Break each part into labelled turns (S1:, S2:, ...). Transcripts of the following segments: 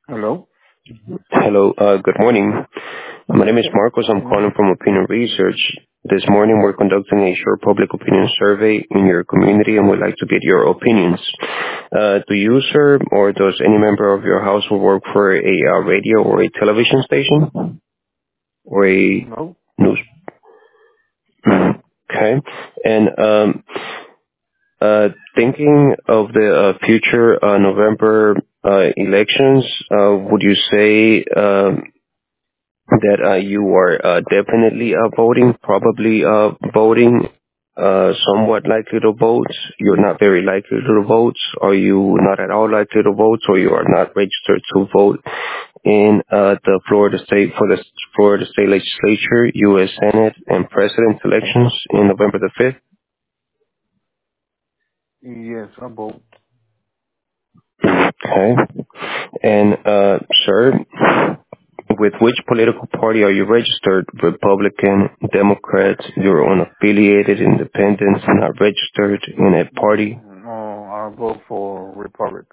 S1: Hello.
S2: Hello, good morning. My name is Marcos. I'm
S1: Morning.
S2: calling from Opinion Research. This morning we're conducting a short public opinion survey in your community and we'd like to get your opinions. Do you, sir, or does any member of your household work for a radio or a television station? Or a
S1: No.
S2: news? Okay. And thinking of the future November elections, would you say that you are definitely voting, probably voting, somewhat likely to vote, you're not very likely to vote, are you not at all likely to vote, or you are not registered to vote in the Florida State, for the Florida State Legislature, U.S. Senate, and President elections in November the 5th?
S1: Yes, I vote.
S2: Okay. And, sir, with which political party are you registered? Republican, Democrat, you're unaffiliated, independent, not registered in a party?
S1: No, I vote for Republic.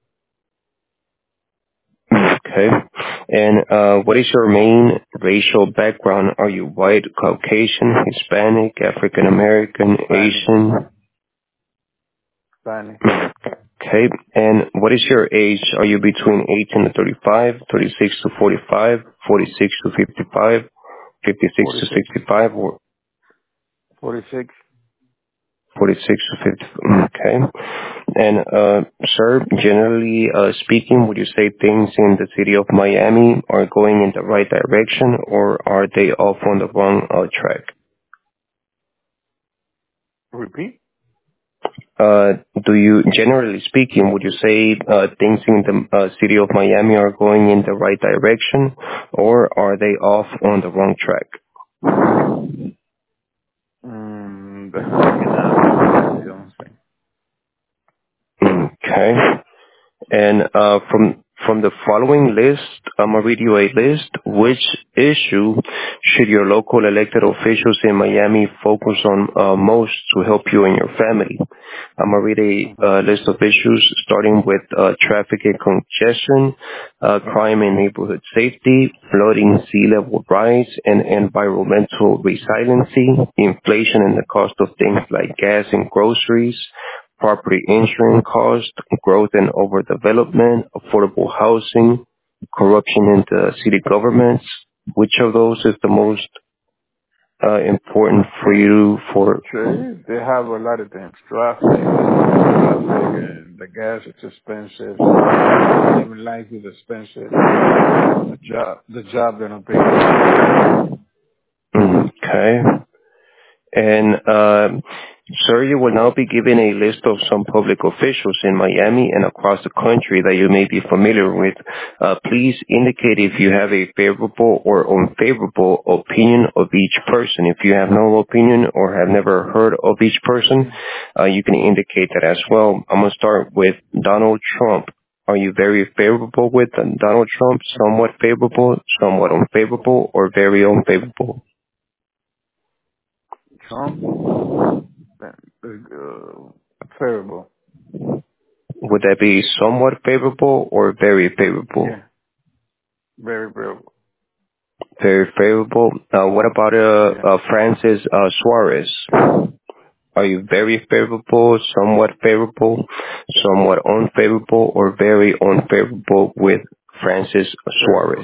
S2: Okay. And what is your main racial background? Are you white, Caucasian, Hispanic, African American,
S1: Spanish.
S2: Asian?
S1: Spanish.
S2: Okay. And what is your age? Are you between 18 to 35, 36 to 45, 46 to 55, 56 to
S1: 46.
S2: 65, or
S1: 46.
S2: 46 to 50? Okay. And, sir, generally speaking, would you say things in the city of Miami are going in the right direction, or are they off on the wrong track?
S1: Repeat.
S2: Do you, generally speaking, would you say things in the city of Miami are going in the right direction, or are they off on the wrong track?
S1: Depending on the don't
S2: Okay. And from the following list, I'm gonna read you a list. Which issue should your local elected officials in Miami focus on most to help you and your family? I'm gonna read a list of issues starting with traffic and congestion, crime and neighborhood safety, flooding, sea level rise, and environmental resiliency, inflation and the cost of things like gas and groceries, property insurance cost, growth and overdevelopment, affordable housing, corruption in the city governments. Which of those is the most important for you for?
S1: Okay. They have a lot of things. Traffic, and the gas is expensive. Even life is expensive. The job they're not paying.
S2: Okay. And, sir, you will now be given a list of some public officials in Miami and across the country that you may be familiar with. Please indicate if you have a favorable or unfavorable opinion of each person. If you have no opinion or have never heard of each person, you can indicate that as well. I'm going to start with Donald Trump. Are you very favorable with Donald Trump, somewhat favorable, somewhat unfavorable, or very unfavorable?
S1: Trump, terrible.
S2: Would that be somewhat favorable or very favorable?
S1: Yeah. Very terrible.
S2: Very favorable. What about
S1: Yeah.
S2: Francis Suarez? Are you very favorable, somewhat favorable, somewhat unfavorable, or very unfavorable with Francis Suarez?
S1: Terrible.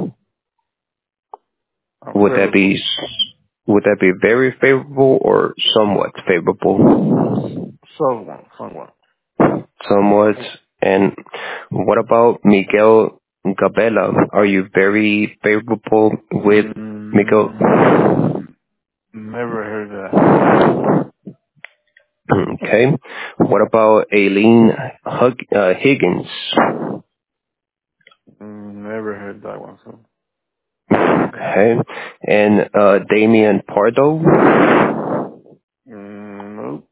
S2: Would that
S1: Unfavorable.
S2: be would that be very favorable or somewhat favorable?
S1: Someone.
S2: Somewhat. And what about Miguel Gabela? Are you very favorable with Miguel?
S1: Never heard that.
S2: Okay. What about Aileen Higgins?
S1: Never heard that one. So.
S2: Okay. And Damian Pardo?
S1: Nope.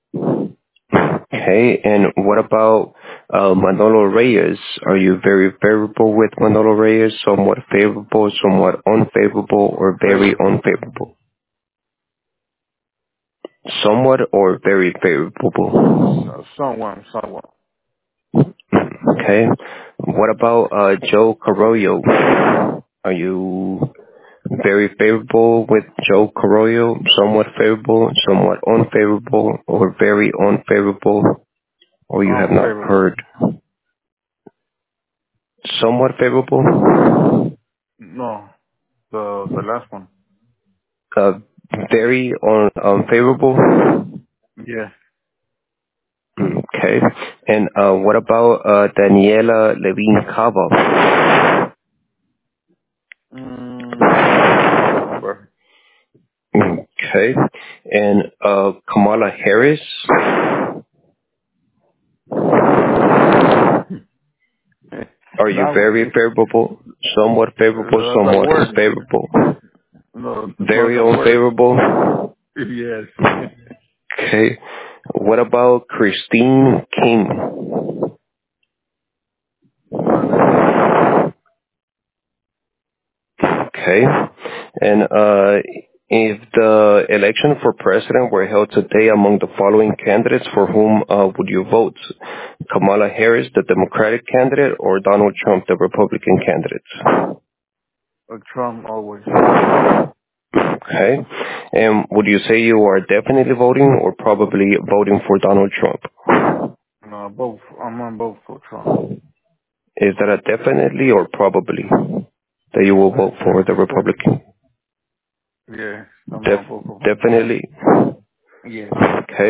S2: Okay. And what about Manolo Reyes? Are you very favorable with Manolo Reyes? Somewhat favorable, somewhat unfavorable, or very
S1: Favorable.
S2: unfavorable? Somewhat or very favorable?
S1: Someone.
S2: Okay. What about Joe Carollo? Are you very favorable with Joe Carollo, somewhat favorable, somewhat unfavorable, or very unfavorable, or you have not
S1: Unfavorable.
S2: heard? Somewhat favorable?
S1: No, the last one.
S2: Uh, very unfavorable?
S1: Yes.
S2: Okay. And what about Daniela Levine Cava?
S1: I don't remember.
S2: Okay. And Kamala Harris? Are you
S1: That
S2: very
S1: one.
S2: favorable, somewhat favorable,
S1: Those are
S2: somewhat
S1: worse.
S2: unfavorable,
S1: No, those
S2: very
S1: are worse.
S2: unfavorable?
S1: Yes.
S2: Okay. What about Christine King?
S1: Never heard of her.
S2: Okay. And if the election for president were held today among the following candidates, for whom would you vote? Kamala Harris, the Democratic candidate, or Donald Trump, the Republican candidate?
S1: Trump always.
S2: Okay. And would you say you are definitely voting or probably voting for Donald Trump?
S1: No, both. I'm on both for Trump.
S2: Is that a definitely or probably that you will vote for the Republican?
S1: Yeah, I'm on both of them.
S2: Definitely.
S1: Yes.
S2: Okay.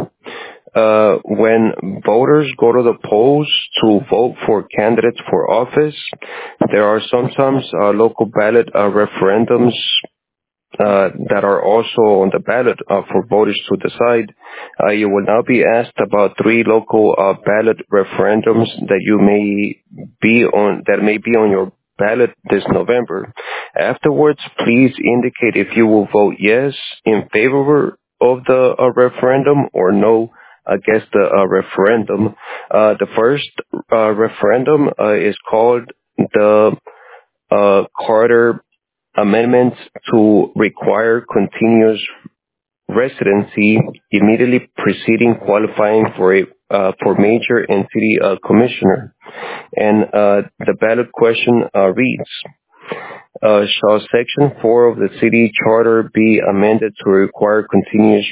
S2: When voters go to the polls to vote for candidates for office, there are sometimes local ballot referendums that are also on the ballot for voters to decide. You will now be asked about three local ballot referendums that may be on your ballot this November. Afterwards, please indicate if you will vote yes in favor of the referendum or no against the referendum. The first referendum is called the Carter Amendments to require continuous residency immediately preceding qualifying for mayor and city commissioner. And the ballot question reads, shall Section 4 of the city charter be amended to require continuous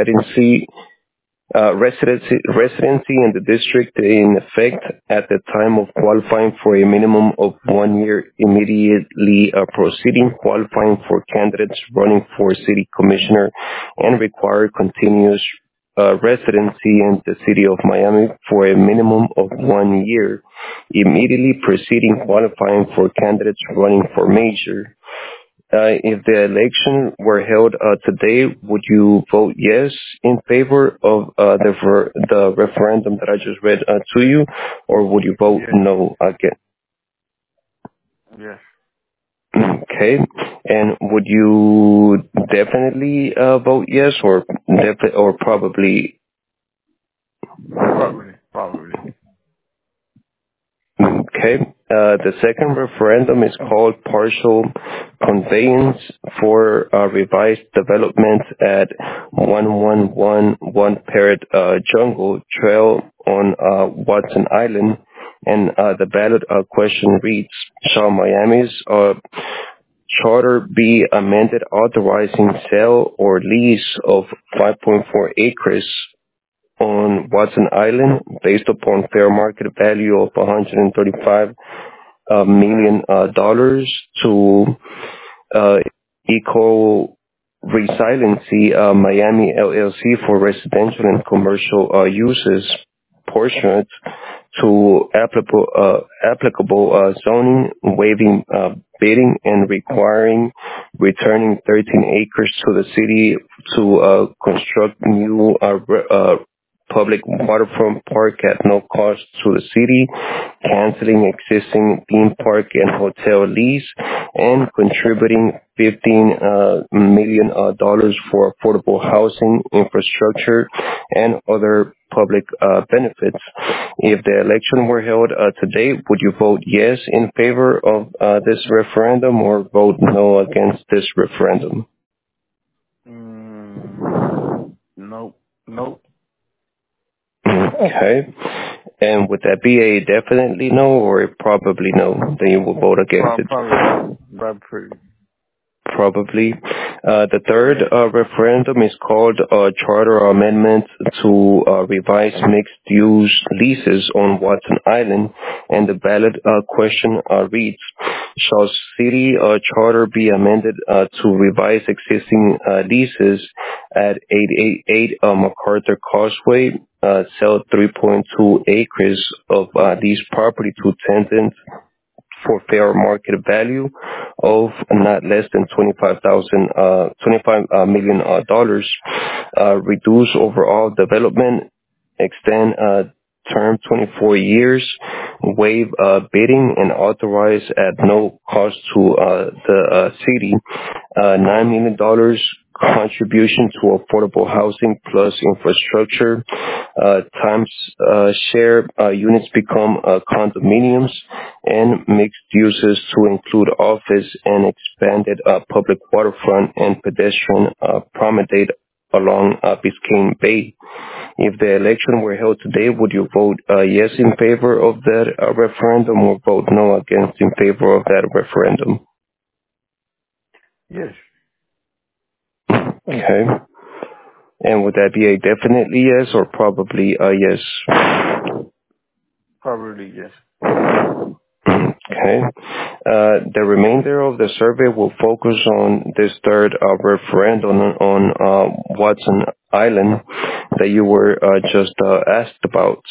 S2: residency in the district in effect at the time of qualifying for a minimum of 1 year immediately preceding qualifying for candidates running for city commissioner and require continuous residency in the city of Miami for a minimum of 1 year immediately preceding qualifying for candidates running for mayor. If the election were held today, would you vote yes in favor of the referendum that I just read to you, or would you vote
S1: Yes.
S2: no again?
S1: Yes.
S2: Okay. And would you definitely vote yes or or probably?
S1: Probably. Probably.
S2: Okay. The second referendum is called Partial Conveyance for Revised Development at 1111 Parrot Jungle Trail on Watson Island. And the ballot question reads, shall Miami's charter be amended authorizing sale or lease of 5.4 acres on Watson Island based upon fair market value of $135 million to Eco Resiliency Miami LLC for residential and commercial uses, portioned to applicable zoning, waiving bidding, and returning 13 acres to the city to construct new public waterfront park at no cost to the city, canceling existing theme park and hotel lease, and contributing $15 million for affordable housing, infrastructure, and other public benefits. If the election were held today, would you vote yes in favor of this referendum or vote no against this referendum?
S1: Nope. Nope.
S2: Okay. And would that be a definitely no or a probably no? Then you will vote against it.
S1: Probably.
S2: Probably. The third referendum is called Charter Amendment to Revise Mixed-Use Leases on Watson Island, and the ballot question reads, shall city charter be amended to revise existing leases at 888 MacArthur Causeway, sell 3.2 acres of leased property to tenants for fair market value of not less than $25 million, reduce overall development, extend term 24 years, waive bidding, and authorize at no cost to the city $9 million contribution to affordable housing plus infrastructure. Times share units become condominiums, and mixed uses to include office and expanded public waterfront and pedestrian promenade along Biscayne Bay. If the election were held today, would you vote yes in favor of that referendum or vote no against in favor of that referendum?
S1: Yes.
S2: Okay. And would that be a definitely yes or probably a yes?
S1: Probably yes.
S2: Okay. The remainder of the survey will focus on this third referendum on Watson Island that you were just asked about.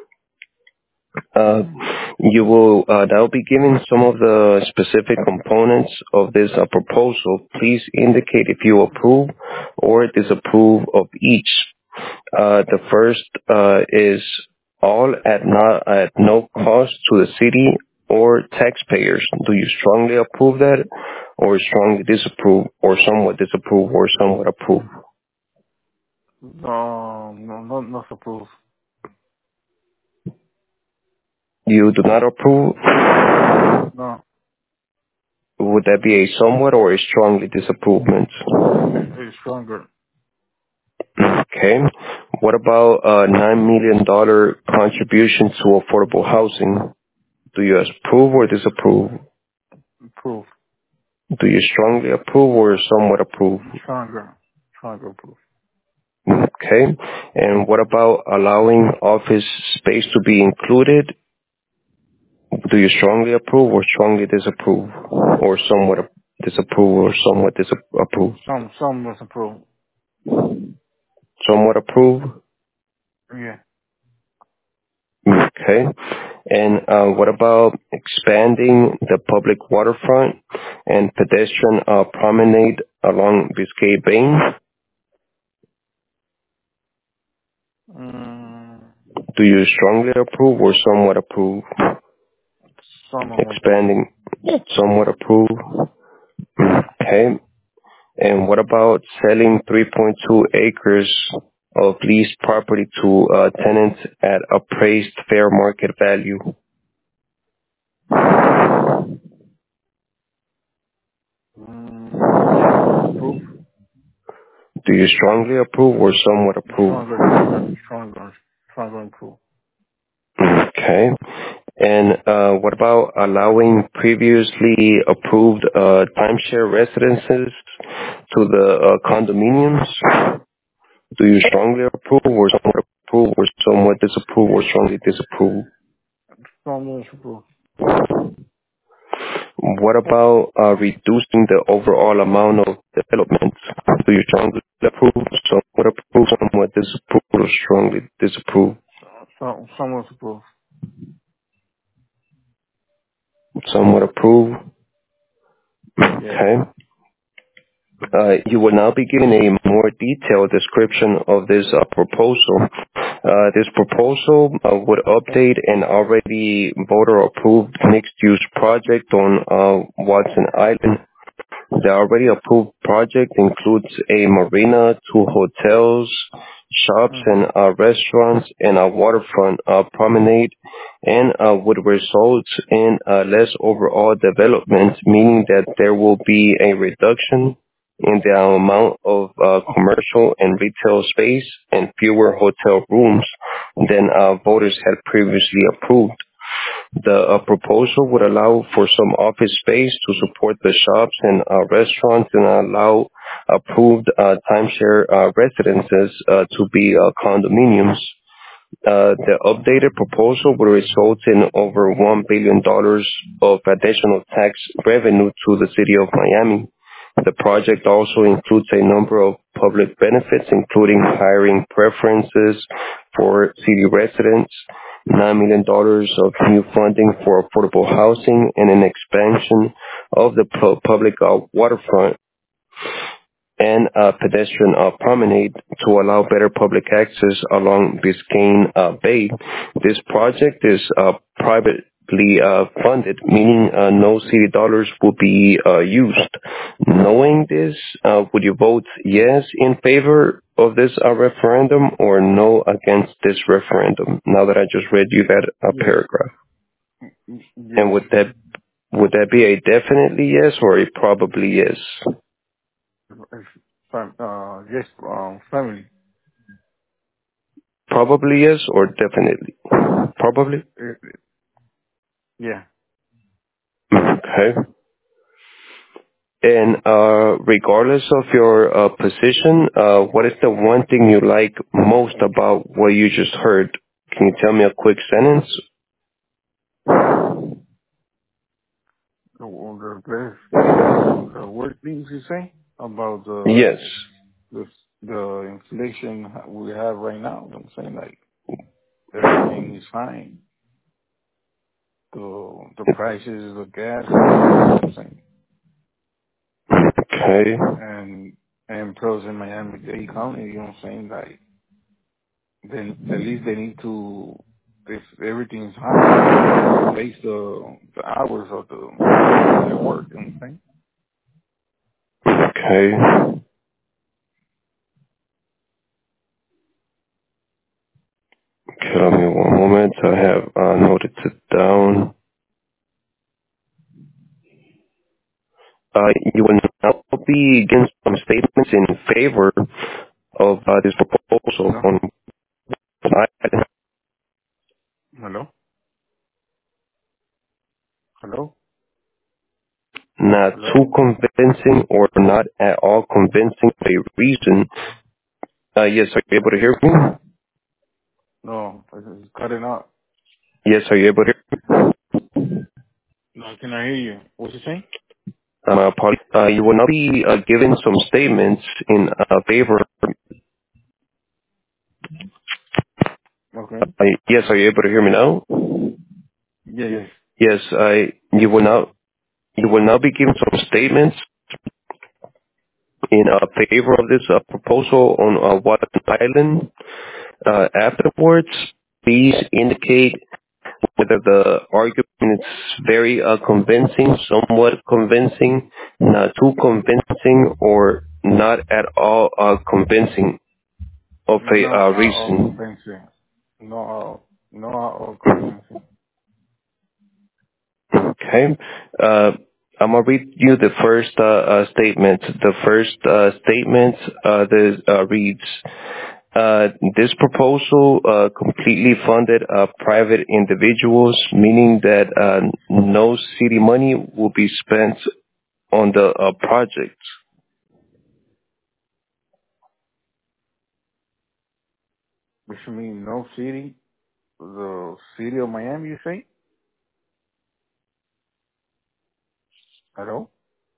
S2: You will now be given some of the specific components of this proposal. Please indicate if you approve or disapprove of each. The first is all at no cost to the city or taxpayers. Do you strongly approve that, or strongly disapprove, or somewhat disapprove, or somewhat approve?
S1: No approve.
S2: You do not approve?
S1: No.
S2: Would that be a somewhat or a strongly disapproval?
S1: It's stronger.
S2: Okay. What about a $9 million contribution to affordable housing? Do you approve or disapprove?
S1: Approve.
S2: Do you strongly approve or somewhat approve?
S1: Stronger approve.
S2: Okay. And what about allowing office space to be included? Do you strongly approve or strongly disapprove? Or somewhat disapprove or somewhat disapprove?
S1: Some was approve.
S2: Somewhat approve?
S1: Yeah.
S2: Okay. And what about expanding the public waterfront and pedestrian promenade along Biscayne Bay? Do you strongly approve or somewhat approve? Expanding, somewhat approve. Okay. And what about selling 3.2 acres of leased property to tenants at appraised fair market value?
S1: Approve.
S2: Do you strongly approve or somewhat approve?
S1: Stronger approve.
S2: Okay. And what about allowing previously approved timeshare residences to the condominiums? Do you strongly approve or somewhat disapprove or strongly disapprove?
S1: Strongly approve.
S2: What about reducing the overall amount of development? Do you strongly approve, somewhat disapprove, or strongly disapprove?
S1: Somewhat approve.
S2: Somewhat approve. Okay. You will now be given a more detailed description of this proposal. This proposal would update an already voter-approved mixed-use project on Watson Island. The already approved project includes a marina, 2 hotels, shops and restaurants, and a waterfront promenade, and would result in less overall development, meaning that there will be a reduction in the amount of commercial and retail space and fewer hotel rooms than voters had previously approved. The proposal would allow for some office space to support the shops and restaurants and allow approved timeshare residences to be condominiums. The updated proposal would result in over $1 billion of additional tax revenue to the city of Miami. The project also includes a number of public benefits, including hiring preferences for city residents, $9 million of new funding for affordable housing, and an expansion of the public waterfront and pedestrian promenade to allow better public access along Biscayne Bay. This project is privately funded, meaning no city dollars will be used. Knowing this, would you vote yes in favor of this referendum or no against this referendum? Now that I just read you that
S1: Yes.
S2: paragraph.
S1: Yes.
S2: And would that be a definitely yes or a probably yes?
S1: Yes. Family.
S2: Probably yes or definitely? Probably?
S1: Yeah.
S2: Okay. And regardless of your position, what is the one thing you like most about what you just heard? Can you tell me a quick sentence?
S1: The worst things you say about
S2: Yes.
S1: the inflation we have right now. You know what I'm saying? Like, everything is fine. The prices of gas, you know what I'm saying?
S2: Okay.
S1: And pros in Miami Dade County, you know what I'm saying? Like, then at least they need to, if everything's high, base the hours of their work, you know what I'm saying?
S2: Okay. Give me one moment. I have noted it down. You will now be giving some statements in favor of this proposal
S1: Hello?
S2: on
S1: Hello? Hello?
S2: not too
S1: Hello?
S2: convincing or not at all convincing for a reason. Yes, are you able to hear me?
S1: No, it's cutting out.
S2: Yes, are you able to hear me?
S1: No, can I hear you? What you saying?
S2: You will now be giving some statements in favor.
S1: Okay.
S2: Yes, are you able to hear me now?
S1: Yeah, yes.
S2: Yes, you will now be giving some statements in favor of this proposal on Water Island. Afterwards, please indicate whether the argument is very convincing, somewhat convincing, not too convincing, or not at all convincing of
S1: Not
S2: a
S1: all
S2: reason.
S1: convincing. Not all convincing.
S2: Okay. I'm going to read you the first statement. The first statement reads, this proposal completely funded private individuals, meaning that no city money will be spent on the project.
S1: Which means no city, the city of Miami, you say? Hello?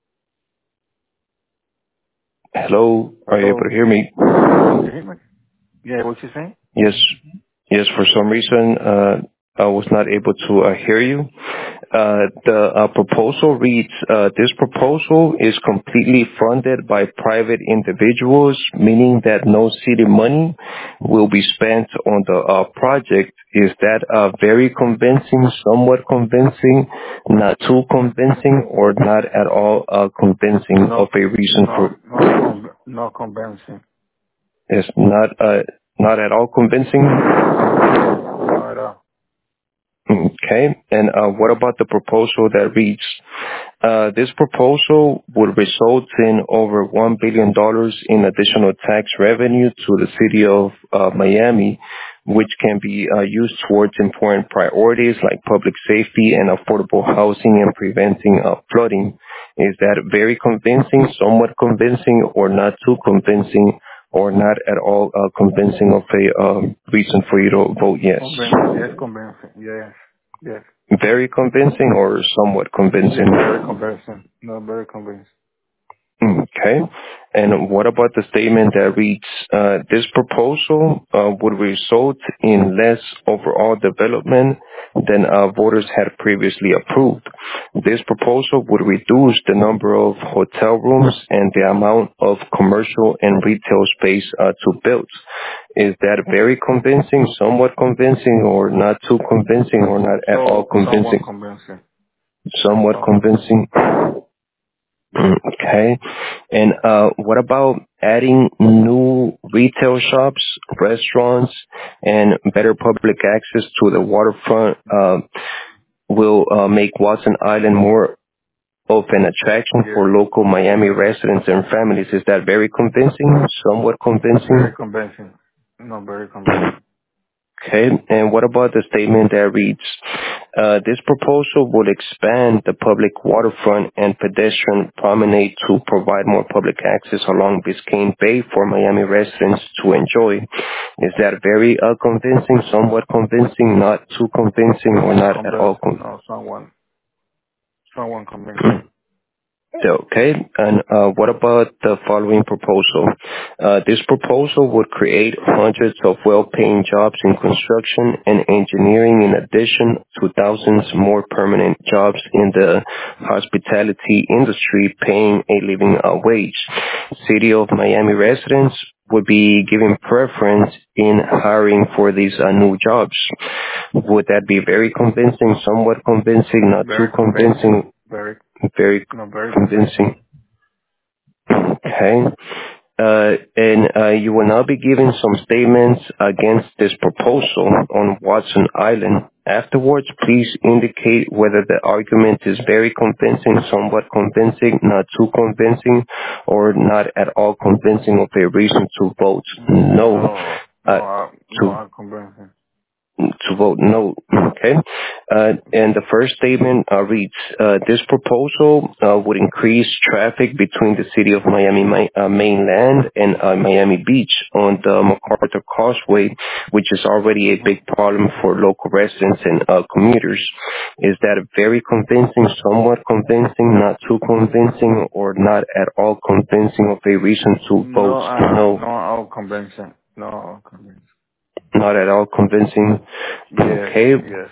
S2: Hello, are you able to
S1: Hello?
S2: hear me?
S1: Can you hear me? Yeah, what you saying?
S2: Yes. Yes, for some reason, I was not able to hear you. The proposal reads, this proposal is completely funded by private individuals, meaning that no city money will be spent on the project. Is that very convincing, somewhat convincing, not too convincing, or not at all convincing of a reason for...
S1: Not convincing.
S2: It's not at all convincing?
S1: Not at all.
S2: Okay. And what about the proposal that reads, this proposal would result in over $1 billion in additional tax revenue to the city of Miami, which can be used towards important priorities like public safety and affordable housing and preventing flooding. Is that very convincing, somewhat convincing, or not too convincing, or not at all convincing of a reason for you to vote yes?
S1: Convincing. Yes. Yes.
S2: Very convincing or somewhat convincing?
S1: Very convincing. No, very convincing.
S2: Okay. And what about the statement that reads, this proposal would result in less overall development than voters had previously approved. This proposal would reduce the number of hotel rooms and the amount of commercial and retail space to build. Is that very convincing, somewhat convincing, or not too convincing, or not at all convincing? Somewhat convincing. Okay. And what about adding new retail shops, restaurants, and better public access to the waterfront will make Watson Island more of an attraction for local Miami residents and families? Is that very convincing, somewhat convincing?
S1: Very convincing. No, very convincing.
S2: Okay. And what about the statement that reads, this proposal will expand the public waterfront and pedestrian promenade to provide more public access along Biscayne Bay for Miami residents to enjoy. Is that very convincing, somewhat convincing, not too convincing, or not at all convincing?
S1: No, someone convincing.
S2: Okay. And what about the following proposal? This proposal would create hundreds of well-paying jobs in construction and engineering, in addition to thousands more permanent jobs in the hospitality industry paying a living wage. City of Miami residents would be given preference in hiring for these new jobs. Would that be very convincing, somewhat convincing, not too convincing? Very convincing. Okay. And you will now be giving some statements against this proposal on Watson Island. Afterwards, please indicate whether the argument is very convincing, somewhat convincing, not too convincing, or not at all convincing of a reason to vote no.
S1: Not convincing.
S2: To vote no. Okay. And the first statement reads, this proposal would increase traffic between the city of Miami mainland and Miami Beach on the MacArthur Causeway, which is already a big problem for local residents and commuters. Is that very convincing, somewhat convincing, not too convincing, or not at all convincing of a reason to vote no?
S1: Not all convincing. No, all convincing.
S2: Not at all convincing. Okay.
S1: Yes.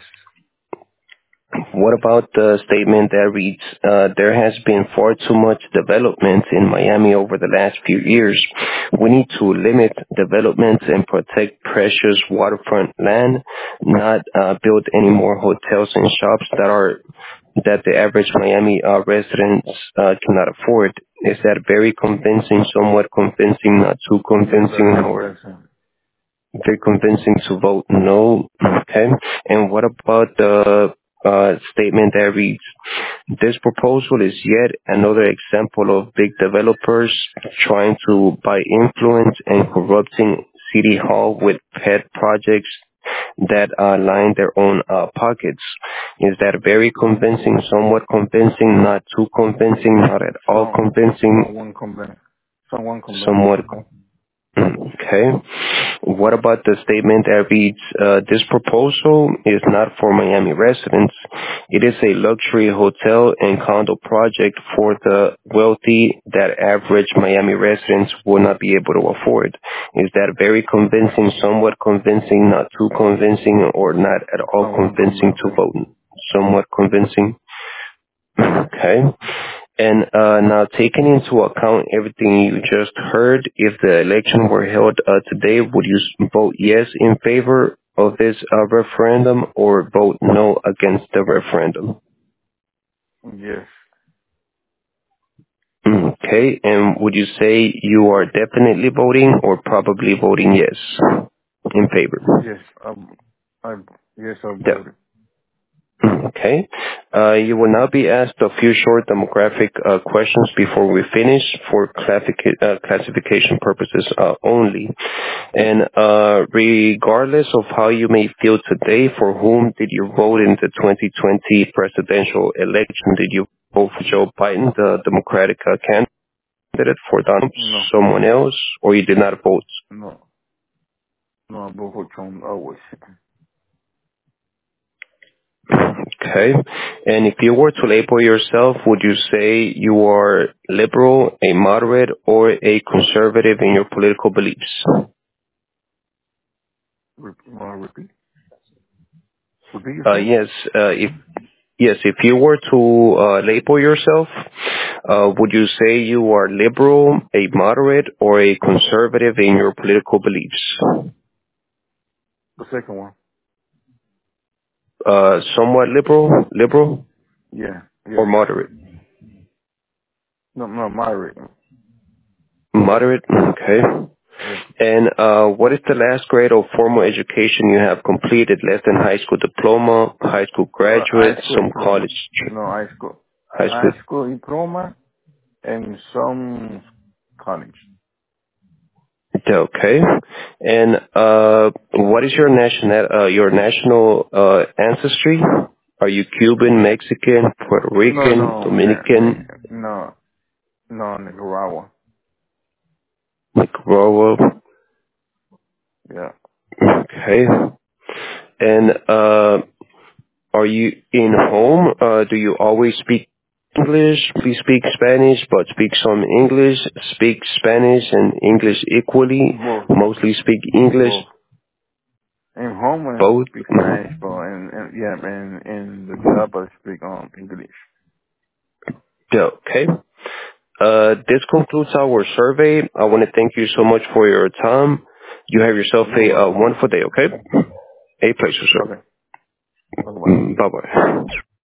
S2: What about the statement that reads, there has been far too much development in Miami over the last few years. We need to limit development and protect precious waterfront land, not build any more hotels and shops that the average Miami residents cannot afford. Is that very convincing, somewhat convincing, not too convincing, or very convincing to vote no? Okay. And what about the statement that reads, this proposal is yet another example of big developers trying to buy influence and corrupting City Hall with pet projects that line their own pockets. Is that very convincing, somewhat convincing, not too convincing, not at all convincing?
S1: Someone convincing.
S2: Somewhat. Okay. What about the statement that reads, this proposal is not for Miami residents. It is a luxury hotel and condo project for the wealthy that average Miami residents will not be able to afford. Is that very convincing, somewhat convincing, not too convincing, or not at all convincing to vote? Somewhat convincing. Okay. And now, taking into account everything you just heard, if the election were held today, would you vote yes in favor of this referendum, or vote no against the referendum?
S1: Yes.
S2: Okay. And would you say you are definitely voting or probably voting yes in favor?
S1: Yes. Yes, I voted.
S2: Okay. You will now be asked a few short demographic questions before we finish for classification purposes only. And regardless of how you may feel today, for whom did you vote in the 2020 presidential election? Did you vote for Joe Biden, the Democratic candidate, for Donald,
S1: No,
S2: someone else, or you did not vote?
S1: no, no, I vote for Trump always.
S2: Okay. And if you were to label yourself, would you say you are liberal, a moderate, or a conservative in your political beliefs?
S1: Repeat? Repeat yourself?
S2: If you were to label yourself, would you say you are liberal, a moderate, or a conservative in your political beliefs?
S1: The second one.
S2: Somewhat liberal,
S1: Yeah,
S2: or
S1: yeah.
S2: moderate?
S1: No, moderate.
S2: Moderate, okay.
S1: Yeah.
S2: And what is the last grade of formal education you have completed? Less than high school diploma, high school
S1: High
S2: graduate,
S1: school
S2: some
S1: diploma.
S2: college,
S1: No, high school.
S2: high school.
S1: High school diploma and some college.
S2: Okay. And what is your national ancestry? Are you Cuban, Mexican, Puerto Rican,
S1: No,
S2: Dominican,
S1: no, Nicaragua.
S2: Nicaragua?
S1: Yeah.
S2: Okay. And are you in home? Do you always speak English? Please speak Spanish, but speak some English. Speak Spanish and English equally.
S1: Both.
S2: Mostly speak English.
S1: Both. In home I
S2: Both.
S1: speak Spanish, but in the job I speak English.
S2: Yeah, okay. This concludes our survey. I want to thank you so much for your time. You have yourself
S1: You're
S2: a
S1: welcome.
S2: wonderful day, okay? A pleasure, sir.
S1: Okay. Bye bye.
S2: Bye-bye.